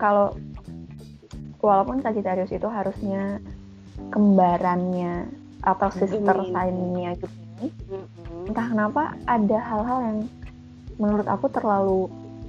Sagittarius itu harusnya kembarannya atau sister sign-nya Gemini. Entah kenapa ada hal-hal yang menurut aku terlalu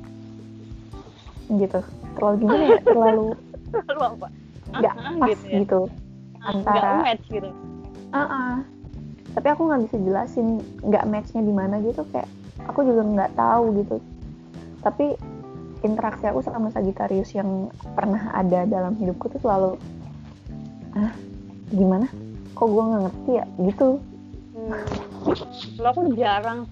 gitu. Terlalu gimana ya? Terlalu
apa?
Nggak pas gitu. Antara
match gitu.
Tapi aku nggak bisa jelasin nggak matchnya di mana gitu, kayak aku juga nggak tahu gitu. Tapi interaksi aku sama Sagittarius yang pernah ada dalam hidupku tuh selalu gimana? Kok gue nggak ngerti ya gitu.
Kalau aku jarang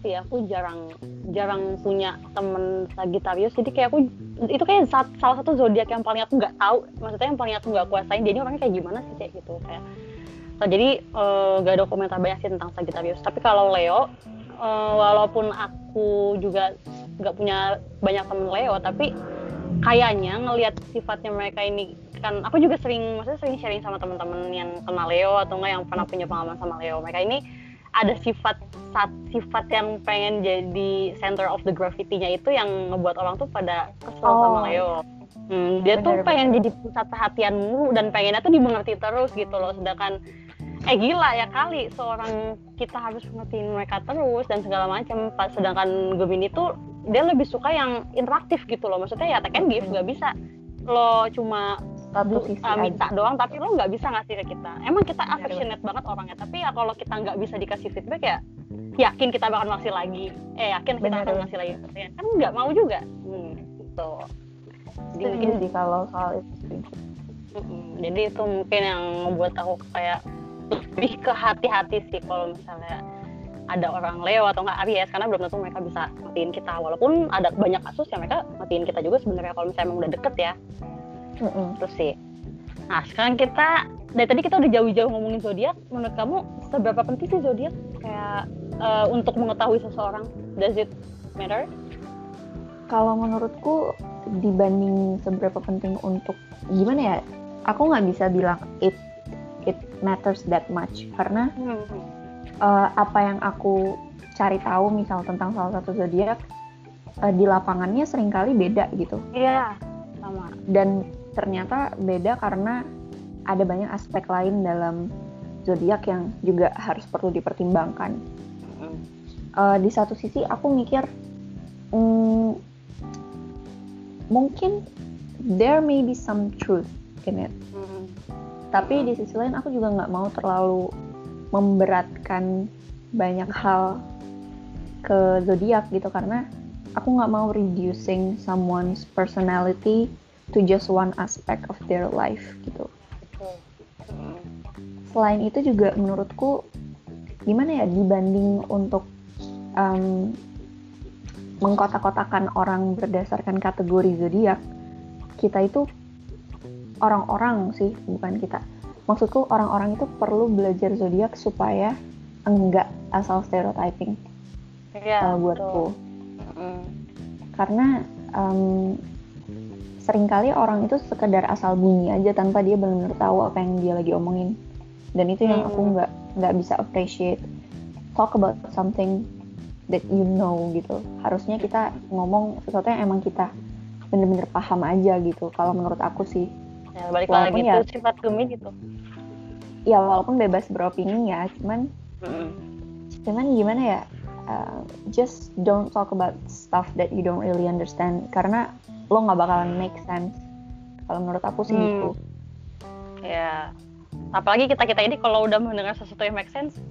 punya temen Sagittarius, jadi kayak aku itu kayak salah satu zodiak yang paling aku nggak tahu, maksudnya yang paling aku nggak kuasain. Jadi orangnya kayak gimana sih kayak gitu kayak. Jadi nggak ada komentar banyak sih tentang Sagittarius. Tapi kalau Leo, walaupun aku juga nggak punya banyak temen Leo, tapi kayaknya ngelihat sifatnya mereka ini kan, aku juga sering sharing sama teman-teman yang kenal Leo atau enggak yang pernah punya pengalaman sama Leo. Mereka ini ada sifat yang pengen jadi center of the gravity-nya, itu yang ngebuat orang tuh pada kesel sama Leo. Dia tuh pengen jadi pusat perhatian mulu dan pengennya tuh dimengerti terus gitu loh. Sedangkan gila ya kali seorang kita harus mengertiin mereka terus dan segala macam. Sedangkan Gemini tuh dia lebih suka yang interaktif gitu loh. Maksudnya ya take and give, nggak bisa lo cuma minta doang tapi lo nggak bisa ngasih ke kita. Emang kita affectionate banget orangnya, tapi ya kalau kita nggak bisa dikasih feedback ya yakin kita bakal ngasih lagi, yakin kita akan ngasih lagi, kan nggak mau juga gitu.
Jadi mungkin sih kalau soal itu
jadi itu mungkin yang membuat aku kayak lebih ke hati-hati sih kalau misalnya ada orang Leo atau nggak Aries, karena belum tentu mereka bisa matiin kita, walaupun ada banyak kasus yang mereka matiin kita juga sebenarnya kalau misalnya emang udah deket ya. Terus sih. Nah sekarang dari tadi kita udah jauh-jauh ngomongin zodiak. Menurut kamu seberapa penting sih zodiak kayak untuk mengetahui seseorang? Does it matter?
Kalau menurutku dibanding seberapa penting untuk gimana ya, aku nggak bisa bilang it matters that much, karena apa yang aku cari tahu misal tentang salah satu zodiak di lapangannya seringkali beda gitu.
Iya, sama.
Dan ternyata beda karena ada banyak aspek lain dalam zodiak yang juga harus perlu dipertimbangkan. Di satu sisi aku mikir mungkin there may be some truth in it. Tapi di sisi lain aku juga nggak mau terlalu memberatkan banyak hal ke zodiak gitu, karena aku nggak mau reducing someone's personality to just one aspect of their life gitu. Selain itu juga menurutku gimana ya, dibanding untuk mengkotak-kotakan orang berdasarkan kategori zodiak, kita itu orang-orang sih, bukan kita. Maksudku orang-orang itu perlu belajar zodiak supaya enggak asal stereotyping. Buatku. Karena seringkali orang itu sekedar asal bunyi aja tanpa dia benar-benar tahu apa yang dia lagi omongin. Dan itu yang aku nggak bisa appreciate. Talk about something that you know gitu. Harusnya kita ngomong sesuatu yang emang kita benar-benar paham aja gitu. Kalau menurut aku sih.
Ya, balik lagi itu sifat Gemini gitu.
Ya walaupun bebas beropini ya, cuman gimana ya, just don't talk about stuff that you don't really understand, karena lo nggak bakalan make sense. Kalau menurut aku sih gitu.
Ya, apalagi kita ini kalau udah mendengar sesuatu yang make sense,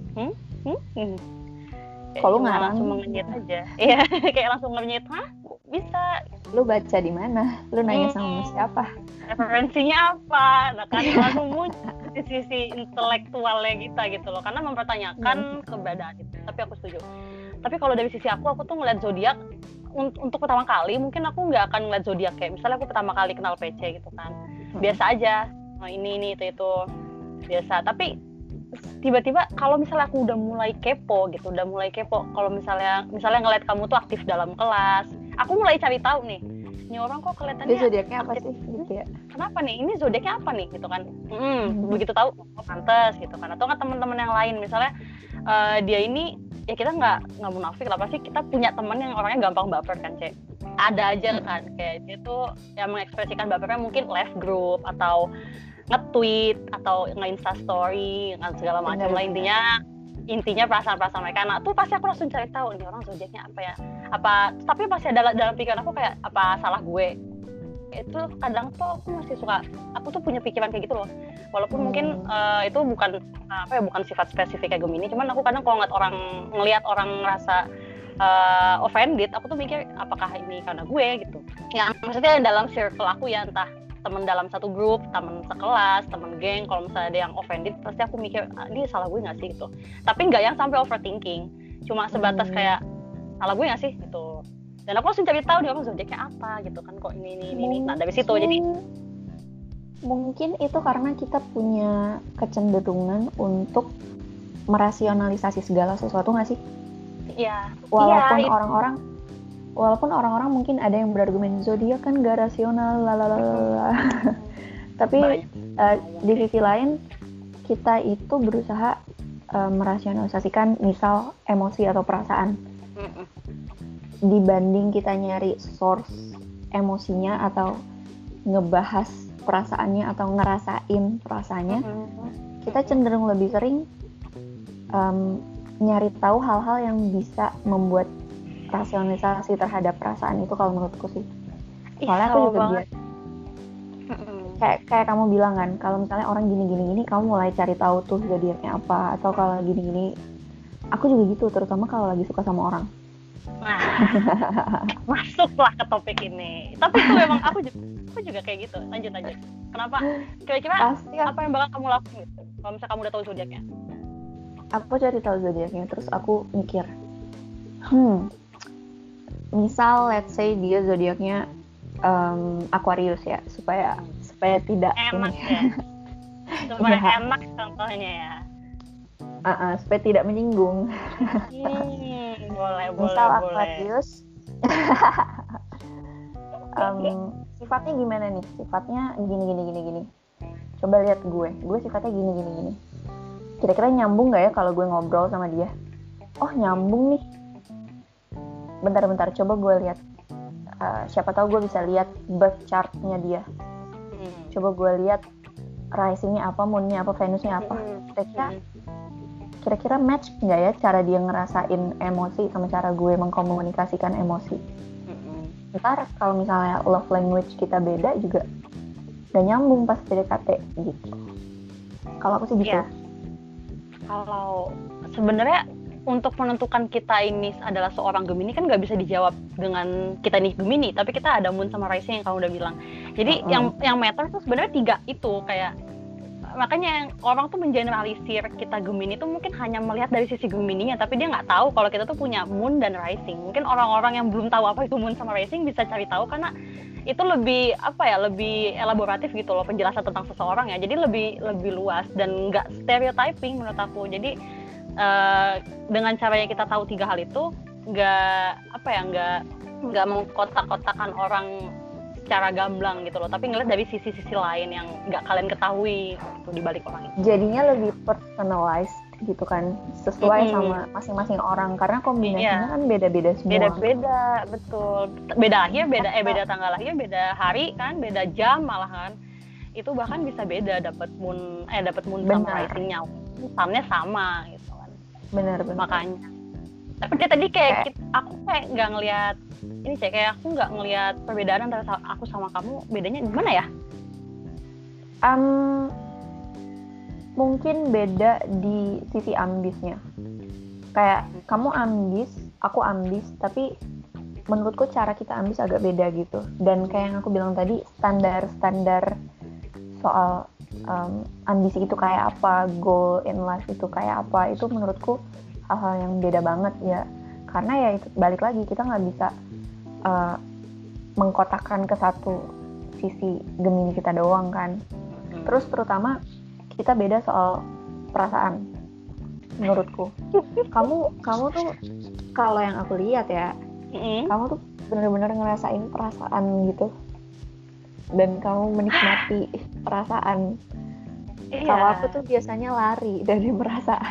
kalau nggak
langsung mengenyit aja, ya kayak langsung mengenyit, bisa.
Lu baca di mana? Lu nanya sama siapa?
Referensinya apa? Nah kan langsung muncul di sisi intelektualnya kita gitu loh, karena mempertanyakan keberadaan itu. Tapi aku setuju. Tapi kalau dari sisi aku tuh ngeliat zodiak untuk pertama kali, mungkin aku nggak akan ngeliat zodiak kayak misalnya aku pertama kali kenal PC gitu kan, biasa aja, ini itu biasa. Tapi tiba-tiba kalau misalnya aku udah mulai kepo, kalau misalnya ngeliat kamu tuh aktif dalam kelas, aku mulai cari tahu nih, ini orang kok kelihatannya
dia zodiaknya apa sih gitu ya,
kenapa nih, ini zodiaknya apa nih gitu kan. Begitu tahu pantes gitu kan. Atau nggak teman-teman yang lain misalnya dia ini, ya kita nggak munafik lah, pasti kita punya teman yang orangnya gampang baper kan, Cek. Ada aja kan kayak dia tuh yang mengekspresikan bapernya mungkin left group atau nge-tweet atau nge-insta story segala macam lah, intinya perasaan-perasaan mereka. Nah tuh pasti aku langsung cari tahu nih orang zodiaknya apa ya, tapi pasti ada dalam pikiran aku kayak apa salah gue. Itu kadang tuh aku tuh punya pikiran kayak gitu loh, walaupun mungkin itu bukan sifat spesifik kayak Gemini, cuman aku kadang kalau ngelihat orang ngerasa offended, aku tuh mikir apakah ini karena gue gitu ya, maksudnya dalam circle aku ya, entah teman dalam satu grup, teman sekelas, teman geng, kalau misalnya ada yang offended pasti aku mikir dia salah gue nggak sih gitu. Tapi nggak yang sampai overthinking, cuma sebatas kayak salah gue nggak sih gitu. Dan aku langsung cari tahu dia orang zodiaknya apa gitu kan, kok ini. Nah dari situ jadi
mungkin itu karena kita punya kecenderungan untuk merasionalisasi segala sesuatu nggak sih?
Iya.
Walaupun orang-orang mungkin ada yang berargumen zodiak kan gak rasional, lalalala. Tapi di sisi lain kita itu berusaha merasionalisasikan misal emosi atau perasaan. Dibanding kita nyari source emosinya atau ngebahas perasaannya atau ngerasain perasaannya, kita cenderung lebih sering nyari tahu hal-hal yang bisa membuat rasionalisasi terhadap perasaan itu kalau menurutku sih. Soalnya aku juga biasa kayak kamu bilang kan, kalau misalnya orang gini kamu mulai cari tahu tuh zodiaknya apa, atau kalau gini aku juga gitu, terutama kalau lagi suka sama orang.
Nah, masuklah ke topik ini. Tapi itu memang aku juga kayak gitu. Lanjut. Kenapa? Kira-kira apa yang bakal kamu lakukan gitu? Kalau misalnya kamu udah tahu zodiaknya?
Aku cari tahu zodiaknya, terus aku mikir, misal let's say dia zodiaknya Aquarius ya, supaya tidak
enak ya. Supaya enak contohnya ya.
Supaya tidak menyinggung.
Boleh.
Misal Aquarius sifatnya gimana nih? Sifatnya gini. Coba lihat gue sifatnya gini. Kira-kira nyambung gak ya kalau gue ngobrol sama dia? Oh nyambung nih. Bentar, coba gue lihat. Siapa tahu gue bisa lihat birth chart-nya dia. Coba gue lihat rising-nya apa, moon-nya apa, Venus-nya apa. Kira-kira match nggak ya cara dia ngerasain emosi sama cara gue mengkomunikasikan emosi. Ntar kalau misalnya love language kita beda juga gak nyambung pas PDKT gitu. Kalau aku sih gitu.
Kalau sebenarnya untuk menentukan kita ini adalah seorang Gemini kan nggak bisa dijawab dengan kita nih Gemini, tapi kita ada moon sama rising yang kamu udah bilang. Jadi yang matter tuh sebenarnya 3 itu, kayak makanya orang tuh mengeneralisir kita Gemini tuh mungkin hanya melihat dari sisi Gemininya, tapi dia nggak tahu kalau kita tuh punya moon dan rising. Mungkin orang-orang yang belum tahu apa itu moon sama rising bisa cari tahu karena itu lebih lebih elaboratif gitu loh penjelasan tentang seseorang ya. Jadi lebih luas dan nggak stereotyping menurut aku. Jadi dengan caranya kita tahu 3 hal itu nggak mengkotak-kotakan orang secara gamblang gitu loh, tapi ngeliat dari sisi-sisi lain yang nggak kalian ketahui gitu, di balik orang itu.
Jadinya lebih personalized gitu kan, sesuai sama masing-masing orang, karena kombinasinya kan beda-beda semua.
Beda-beda, betul. Beda lahir, beda tanggal lahir, beda hari kan, beda jam malah kan. Itu bahkan bisa beda, dapat moon sama rising-nya, sunnya sama gitu kan.
Benar.
Makanya. Tapi tadi aku nggak ngelihat ini sih, kayak aku nggak ngelihat perbedaan antara aku sama kamu. Bedanya gimana ya?
Mungkin beda di sisi ambisnya. Kayak kamu ambis, aku ambis, tapi menurutku cara kita ambis agak beda gitu. Dan kayak yang aku bilang tadi, standar soal ambisi itu kayak apa, goal in life itu kayak apa, itu menurutku hal-hal yang beda banget ya. Karena ya itu balik lagi, kita nggak bisa mengkotakkan ke satu sisi Gemini kita doang kan. Terus terutama kita beda soal perasaan menurutku. Kamu tuh kalau yang aku lihat ya, kamu tuh benar-benar ngerasain perasaan gitu, dan kamu menikmati perasaan. Kalau aku tuh biasanya lari dari perasaan.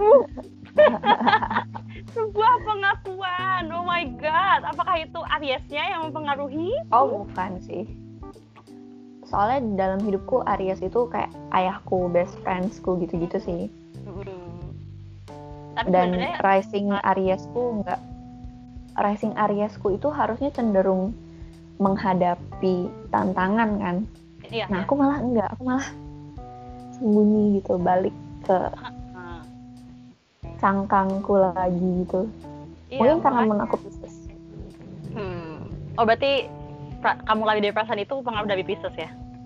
Sebuah pengakuan, oh my god, apakah itu Aries-nya yang mempengaruhi?
Oh bukan sih, soalnya dalam hidupku Aries itu kayak ayahku, best friendsku gitu-gitu sih. Tapi dan rising Ariesku itu harusnya cenderung menghadapi tantangan kan. Nah aku malah enggak, aku malah sembunyi gitu, balik ke cangkangku lagi gitu. Mungkin karena moon aku Pisces.
Oh berarti kamu lari dari perasaan itu pengaruh dari Pisces ya?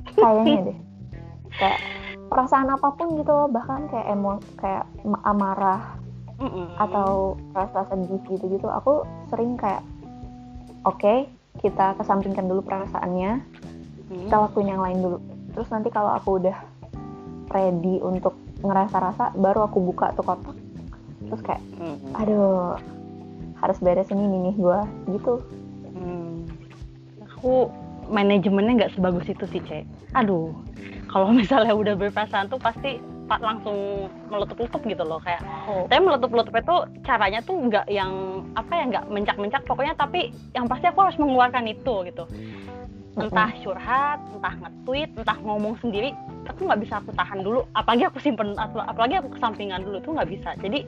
Kayaknya deh. Kayak perasaan apapun gitu loh, bahkan kayak kayak amarah atau rasa sedih gitu-gitu, aku sering kayak oke, kita kesampingkan dulu perasaannya, kita lakuin yang lain dulu. Terus nanti kalau aku udah ready untuk ngerasa rasa, baru aku buka tuh kotak. Terus kayak, aduh, harus beresin ini nih gue, gitu.
Aku manajemennya nggak sebagus itu sih, Cek. Aduh, kalau misalnya udah berperasaan tuh pasti langsung meletup-letup gitu loh, kayak. Tapi meletup-letup itu caranya tuh nggak yang nggak mencak-mencak pokoknya, tapi yang pasti aku harus mengeluarkan itu gitu. Entah curhat, entah nge-tweet, entah ngomong sendiri, aku nggak bisa aku tahan dulu. Apalagi aku simpen, apalagi aku kesampingan dulu, tuh nggak bisa. Jadi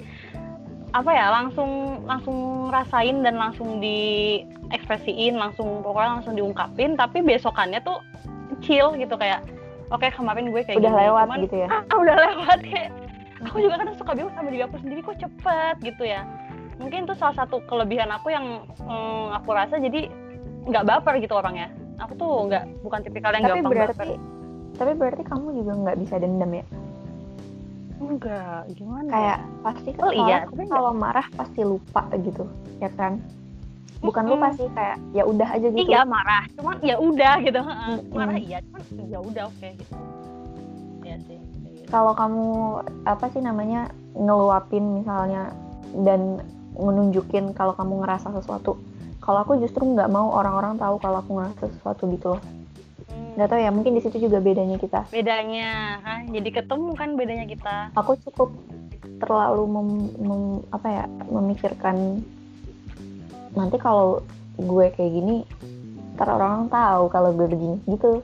langsung rasain dan langsung diekspresiin, pokoknya langsung diungkapin, tapi besokannya tuh chill gitu, kayak oke, kemarin gue kayak
udah
gini,
lewat
cuman,
gitu ya.
Udah lewat, kayak aku juga kadang suka bingung sama diri aku sendiri, kok cepet gitu ya. Mungkin itu salah satu kelebihan aku yang aku rasa, jadi nggak baper gitu orangnya. Aku tuh bukan tipikal yang gampang baper.
Tapi berarti kamu juga nggak bisa dendam ya?
Enggak, gimana
kayak
ya?
Pasti kalau marah pasti lupa gitu ya kan, bukan lupa sih, kayak ya udah aja gitu.
Iya, marah cuman ya udah gitu. Marah iya, cuman ya udah, oke gitu ya sih gitu.
Kalau kamu ngeluapin misalnya dan menunjukin kalau kamu ngerasa sesuatu, kalau aku justru nggak mau orang-orang tahu kalau aku ngerasa sesuatu gitu loh. Nggak tahu ya, mungkin di situ juga bedanya kita.
Bedanya kan, jadi ketemu kan bedanya kita.
Aku cukup terlalu memikirkan nanti kalau gue kayak gini, ntar orang tahu kalau gue begini gitu.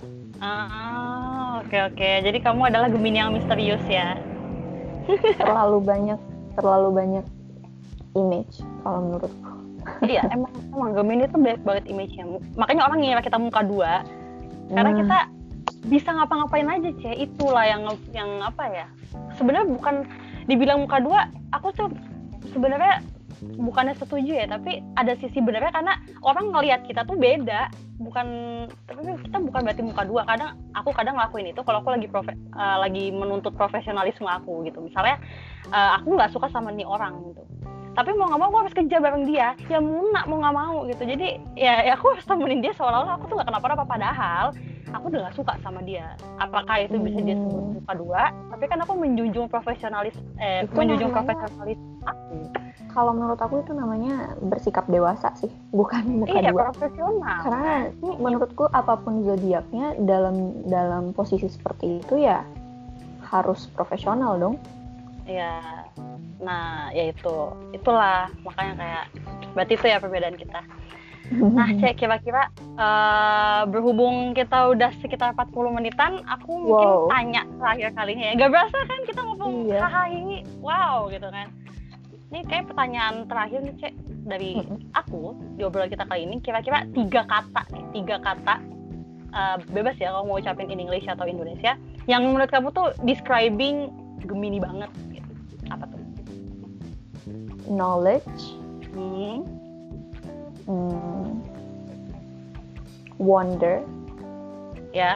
Oke. Jadi kamu adalah Gemini yang misterius ya.
terlalu banyak image kalau menurutku.
Iya, emang Gemini itu banyak banget image-nya. Makanya orang ngira kita muka dua. Karena kita bisa ngapa-ngapain aja, Cek. Itulah yang apa ya? Sebenarnya bukan dibilang muka dua, aku tuh sebenarnya bukannya setuju ya, tapi ada sisi benernya, karena orang ngelihat kita tuh beda. Tapi kita bukan berarti muka dua. Aku kadang ngelakuin itu kalau aku lagi menuntut profesionalisme aku gitu. Misalnya aku nggak suka sama nih orang gitu, tapi mau nggak mau aku harus kerja bareng dia, ya mau nggak mau gitu. Jadi ya aku harus temenin dia seolah-olah aku tuh nggak kenapa-napa, padahal aku udah nggak suka sama dia. Apakah itu bisa disebut muka dua? Tapi kan aku menjunjung profesionalis aku.
Kalau menurut aku itu namanya bersikap dewasa sih, bukan muka dua.
Iya, profesional.
Karena menurutku apapun zodiaknya dalam posisi seperti itu ya harus profesional dong.
Iya. Nah, ya itulah makanya kayak berarti itu ya perbedaan kita. Nah, Cek, kira-kira berhubung kita udah sekitar 40 menitan, aku mungkin tanya terakhir kalinya ya. Gak berasa kan kita ngomong hahaha ini, wow gitu kan. Ini kayak pertanyaan terakhir nih, Cek, dari aku di obrolan kita kali ini. Kira-kira 3 kata bebas ya kalau mau ucapin in English atau Indonesia, yang menurut kamu tuh describing Gemini banget gitu. Apa tuh?
Knowledge, wonder,
ya,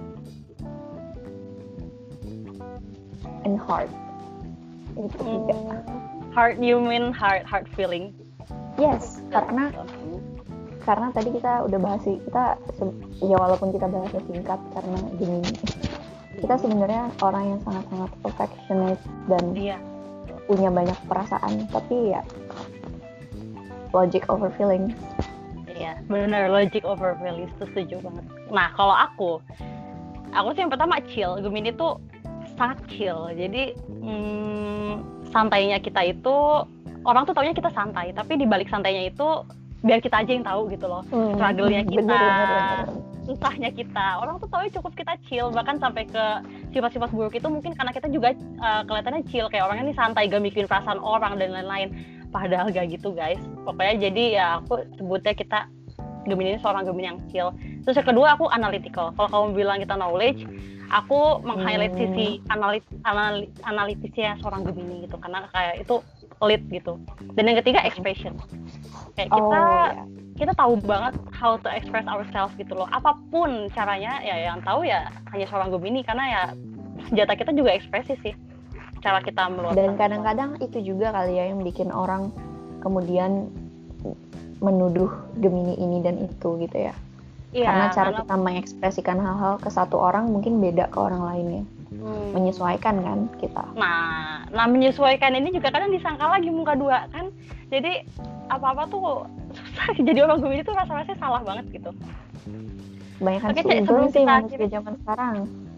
and heart. Itu 3.
Heart, you mean heart feeling?
Yes, karena tadi kita udah bahas sih, ya walaupun kita bahasnya singkat karena gini, kita sebenarnya orang yang sangat-sangat affectionate dan punya banyak perasaan, tapi ya logic over feeling.
Iya, benar, logic over feeling, setuju banget. Nah, kalau aku sih yang pertama chill. Gemini tuh sangat chill. Jadi santainya kita itu, orang tuh taunya kita santai, tapi di balik santainya itu biar kita aja yang tahu gitu loh. Struggle-nya kita, bener. Susahnya kita. Orang tuh taunya cukup kita chill, bahkan sampai ke sifat-sifat buruk itu mungkin karena kita juga kelihatannya chill, kayak orangnya nih santai, gak mikirin perasaan orang dan lain-lain. Padahal gak gitu, guys. Pokoknya jadi ya aku sebutnya kita Gemini ini seorang Gemini yang chill. Terus yang kedua, aku analytical. Kalau kamu bilang kita knowledge, aku meng-highlight sisi analitisnya seorang Gemini gitu, karena kayak itu lead gitu. Dan yang ketiga expression. Kayak kita tahu banget how to express ourselves gitu loh. Apapun caranya, ya yang tahu ya hanya seorang Gemini, karena ya senjata kita juga ekspresi sih. Cara kita meluapkan.
Dan kadang-kadang itu juga kali ya yang bikin orang kemudian menuduh Gemini ini dan itu gitu ya. Iya, karena cara kita mengekspresikan hal-hal ke satu orang mungkin beda ke orang lainnya. Menyesuaikan kan kita.
Nah menyesuaikan ini juga kadang disangka lagi muka dua kan. Jadi apa-apa tuh susah. Jadi orang Gemini tuh rasa-rasanya salah banget gitu.
Banyak kan suzon sih manusia zaman sekarang.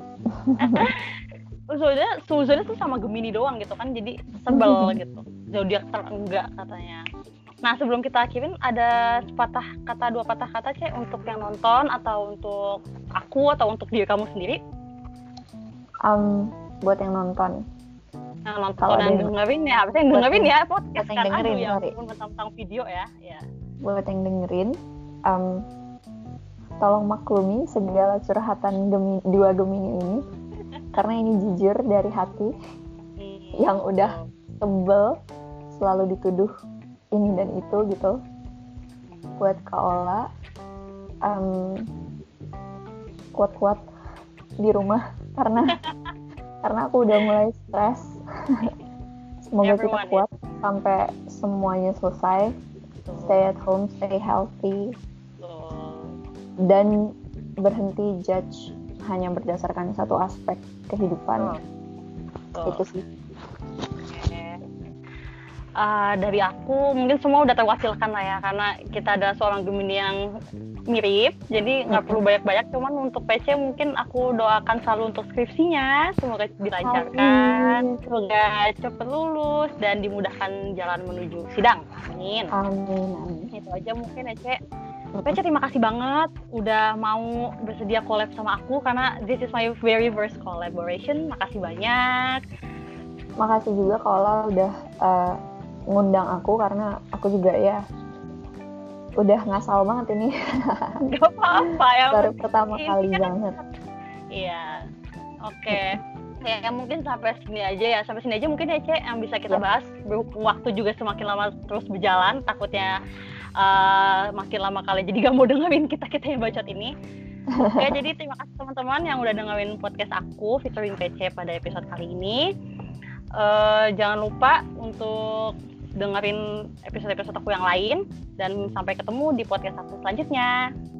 Suzonnya tuh sama Gemini doang gitu kan. Jadi sebel gitu. Zodiak terenggak katanya. Nah sebelum kita akhirin ada dua patah kata Cek untuk yang nonton atau untuk aku atau untuk diri kamu sendiri.
Buat yang nonton.
Yang nonton dan dengerin ya, apa yang dengerin ya podcast
kan, aduh
ya walaupun tentang video ya.
Buat yang dengerin, tolong maklumi segala curhatan dua Gemini ini, karena ini jujur dari hati yang udah sebel selalu dituduh ini dan itu gitu. Buat Kak Ola, kuat-kuat di rumah karena aku udah mulai stres. Semoga kita kuat sampai semuanya selesai. Stay at home, stay healthy, dan berhenti judge hanya berdasarkan satu aspek kehidupan. Itu sih.
Dari aku mungkin semua udah terwakilkan lah ya, karena kita ada seorang Gemini yang mirip, jadi nggak perlu banyak-banyak. Cuman untuk PC mungkin aku doakan selalu untuk skripsinya, semoga dilancarkan, semoga cepat lulus dan dimudahkan jalan menuju sidang. Amin. Itu aja mungkin ya Cek. PC terima kasih banget udah mau bersedia collab sama aku, karena this is my very first collaboration. Makasih banyak.
Makasih juga kalau udah ngundang aku, karena aku juga ya udah ngasal banget ini.
Gak apa-apa ya.
Baru pertama kali banget.
Iya. Oke. Ya mungkin sampai sini aja mungkin ya Cek yang bisa kita bahas. Waktu juga semakin lama terus berjalan, takutnya makin lama kali jadi gak mau dengerin kita yang bacot ini. Oke, jadi terima kasih teman-teman yang udah dengerin podcast aku featuring PC pada episode kali ini. Jangan lupa untuk dengerin episode-episode aku yang lain, dan sampai ketemu di podcast aku selanjutnya.